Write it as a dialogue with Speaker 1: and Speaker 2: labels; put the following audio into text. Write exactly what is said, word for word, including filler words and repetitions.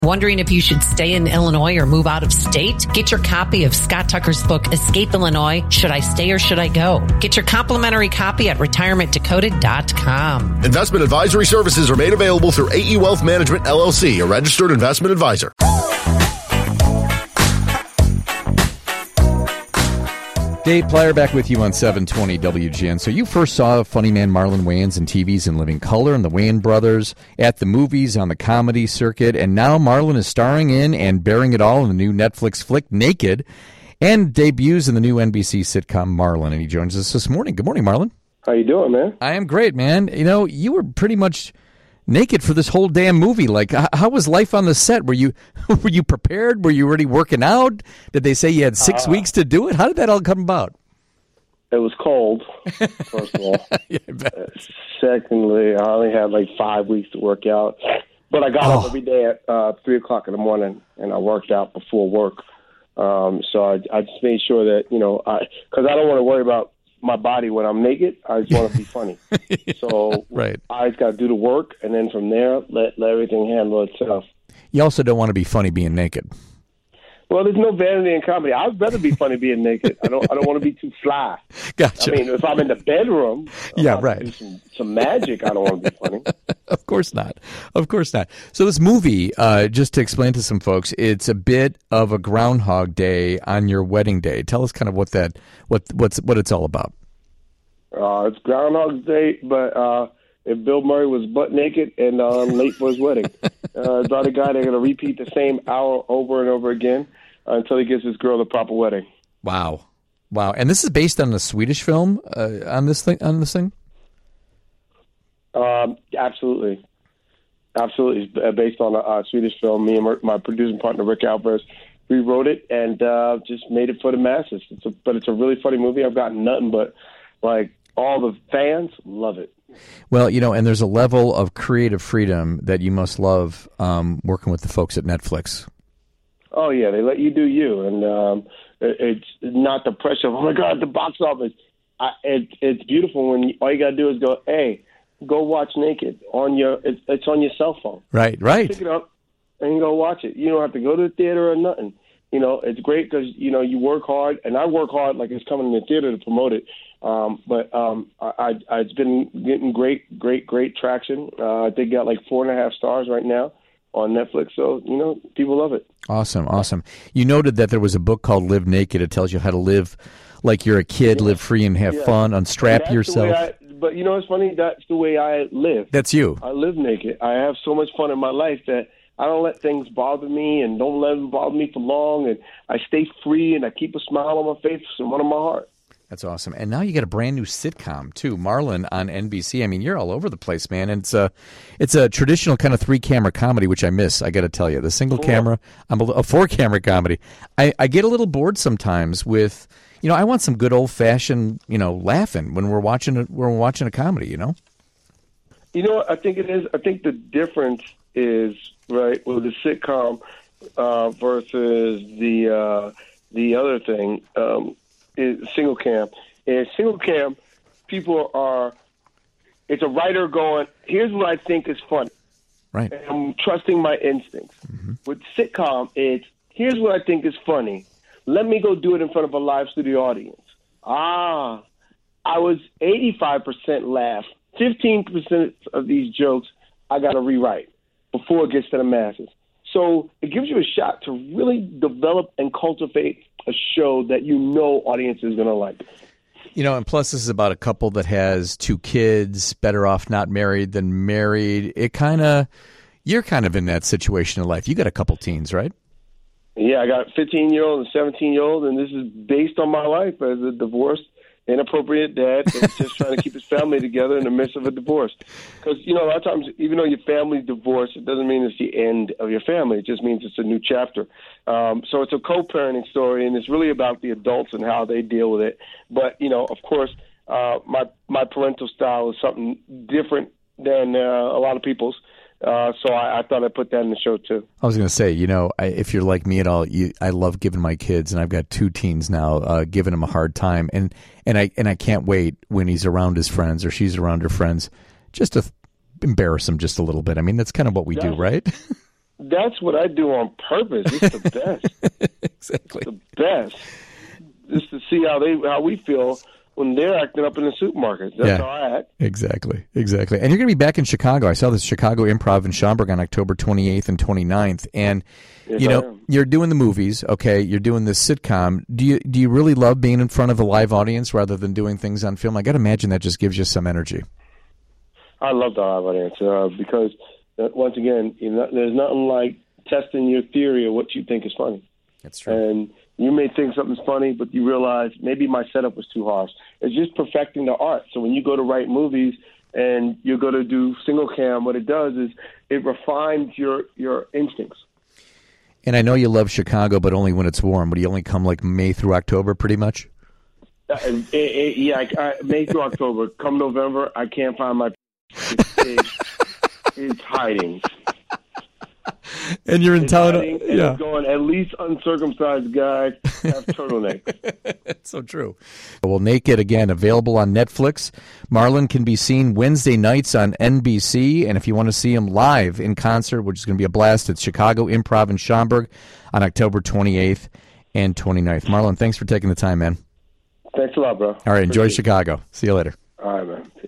Speaker 1: Wondering if you should stay in Illinois or move out of state? Get your copy of Scott Tucker's book, Escape Illinois, Should I Stay or Should I Go? Get your complimentary copy at retirement decoded dot com.
Speaker 2: Investment advisory services are made available through A E Wealth Management, L L C, a registered investment advisor.
Speaker 3: Dave Plyer back with you on seven twenty W G N. So you first saw funny man Marlon Wayans in T Vs in Living Color and the Wayans Brothers, at the movies, on the comedy circuit, and now Marlon is starring in and bearing it all in the new Netflix flick Naked, and debuts in the new N B C sitcom Marlon. And he joins us this morning. Good morning, Marlon.
Speaker 4: How you doing, man?
Speaker 3: I am great, man. You know, you were pretty much naked for this whole damn movie. Like, how was life on the set? Were you were you prepared? Were you already working out? Did they say you had six uh, weeks to do it? How did that all come about?
Speaker 4: It was cold, first of all.
Speaker 3: Yeah,
Speaker 4: uh, secondly, I only had like five weeks to work out. But I got
Speaker 3: oh.
Speaker 4: up every day at uh, three o'clock in the morning, and I worked out before work. Um, so I, I just made sure that, you know, I because I don't want to worry about my body when I'm naked. I just want to be funny. So
Speaker 3: right.
Speaker 4: I just got to do the work, and then from there, let, let everything handle itself.
Speaker 3: You also don't want to be funny being naked.
Speaker 4: Well, there's no vanity in comedy. I'd rather be funny being naked. I don't. I don't want to be too fly.
Speaker 3: Gotcha.
Speaker 4: I mean, if I'm in the bedroom,
Speaker 3: yeah,
Speaker 4: I'm
Speaker 3: right.
Speaker 4: do some, some magic. I don't want to be funny.
Speaker 3: Of course not. Of course not. So this movie, uh, just to explain to some folks, it's a bit of a Groundhog Day on your wedding day. Tell us kind of what that, what what's what it's all about.
Speaker 4: Uh, it's Groundhog Day, but uh, if Bill Murray was butt naked and um, late for his wedding, uh, about a guy they're going to repeat the same hour over and over again. Uh, until he gives his girl the proper wedding.
Speaker 3: Wow, wow! And this is based on a Swedish film. Uh, on this thing, on this thing.
Speaker 4: Um, absolutely, absolutely. It's based on a, a Swedish film. Me and my producing partner Rick Alvarez rewrote it and uh, just made it for the masses. It's a, but it's a really funny movie. I've gotten nothing but like all the fans love it.
Speaker 3: Well, you know, and there's a level of creative freedom that you must love um, working with the folks at Netflix.
Speaker 4: Oh, yeah, they let you do you, and um, it, it's not the pressure of, oh, my God, the box office. I, it, it's beautiful when you, all you got to do is go, hey, go watch Naked on your, it's, it's on your cell phone.
Speaker 3: Right, right.
Speaker 4: Pick it up and go watch it. You don't have to go to the theater or nothing. You know, it's great because, you know, you work hard, and I work hard like it's coming in the theater to promote it. Um, but um, I, I, it's been getting great, great, great traction. Uh, they got like four and a half stars right now on Netflix, so, you know, people love it.
Speaker 3: Awesome, awesome. You noted that there was a book called Live Naked. It tells you how to live like you're a kid, yeah. live free and have yeah. fun, unstrap yourself.
Speaker 4: I, but, you know, it's funny, that's the way I live.
Speaker 3: That's you.
Speaker 4: I live naked. I have so much fun in my life that I don't let things bother me and don't let them bother me for long, and I stay free and I keep a smile on my face and one on my heart.
Speaker 3: That's awesome. And now you got a brand new sitcom, too, Marlon on N B C. I mean, you're all over the place, man. And it's a, it's a traditional kind of three-camera comedy, which I miss, I got to tell you. The single four. camera, I'm a, a four-camera comedy. I, I get a little bored sometimes with, you know, I want some good old-fashioned, you know, laughing when we're watching a, when we're watching a comedy, you know?
Speaker 4: You know what I think it is? I think the difference is, right, with the sitcom uh, versus the, uh, the other thing, um, is single cam. In single cam, people are, it's a writer going, here's what I think is funny.
Speaker 3: Right.
Speaker 4: And I'm trusting my instincts. Mm-hmm. With sitcom, it's, here's what I think is funny. Let me go do it in front of a live studio audience. Ah, I was eighty-five percent laugh. fifteen percent of these jokes I got to rewrite before it gets to the masses. So it gives you a shot to really develop and cultivate a show that you know audience is going to like.
Speaker 3: You know, and plus this is about a couple that has two kids, better off not married than married. It kind of, you're kind of in that situation in life. You got a couple teens, right?
Speaker 4: Yeah, I got a fifteen-year-old and a seventeen-year-old, and this is based on my life as a divorced, inappropriate dad that's just trying to keep his family together in the midst of a divorce. Because, you know, a lot of times, even though your family's divorced, it doesn't mean it's the end of your family. It just means it's a new chapter. Um, so it's a co-parenting story, and it's really about the adults and how they deal with it. But, you know, of course, uh, my, my parental style is something different than uh, a lot of people's. Uh, so I, I thought I'd put that in the show, too.
Speaker 3: I was going to say, you know, I, if you're like me at all, you, I love giving my kids, and I've got two teens now, uh, giving them a hard time. And, and, I, and I can't wait when he's around his friends or she's around her friends just to embarrass him just a little bit. I mean, that's kind of what we
Speaker 4: yeah.
Speaker 3: do, right?
Speaker 4: that's what I do on purpose. It's the best.
Speaker 3: Exactly.
Speaker 4: It's the best. Just to see how they how we feel when they're acting up in the supermarkets. That's
Speaker 3: Yeah.
Speaker 4: how I act.
Speaker 3: Exactly, exactly. And you're going to be back in Chicago. I saw this Chicago Improv in Schaumburg on October twenty-eighth and twenty-ninth. And,
Speaker 4: Yes,
Speaker 3: you
Speaker 4: I
Speaker 3: know,
Speaker 4: am.
Speaker 3: you're doing the movies, okay? You're doing this sitcom. Do you do you really love being in front of a live audience rather than doing things on film? I got to imagine that just gives you some energy.
Speaker 4: I love the live audience uh, because, uh, once again, you know, there's nothing like testing your theory of what you think is funny.
Speaker 3: That's true.
Speaker 4: And you may think something's funny, but you realize maybe my setup was too harsh. It's just perfecting the art. So when you go to write movies and you go to do single cam, what it does is it refines your, your instincts.
Speaker 3: And I know you love Chicago, but only when it's warm. But you only come like May through October, pretty much?
Speaker 4: Uh, it, it, yeah, I, I, May through October. Come November, I can't find my it's, it's, it's hiding.
Speaker 3: And you're in
Speaker 4: It's
Speaker 3: town.
Speaker 4: hiding, and
Speaker 3: Yeah.
Speaker 4: it's going, at least uncircumcised guys have turtlenecks.
Speaker 3: It's so true. Well, Naked, again, available on Netflix. Marlon can be seen Wednesday nights on N B C. And if you want to see him live in concert, which is going to be a blast, it's Chicago Improv in Schaumburg on October twenty-eighth and twenty-ninth. Marlon, thanks for taking the time, man.
Speaker 4: Thanks a lot, bro.
Speaker 3: All right, enjoy
Speaker 4: Appreciate it.
Speaker 3: Chicago. See you later.
Speaker 4: All right, man.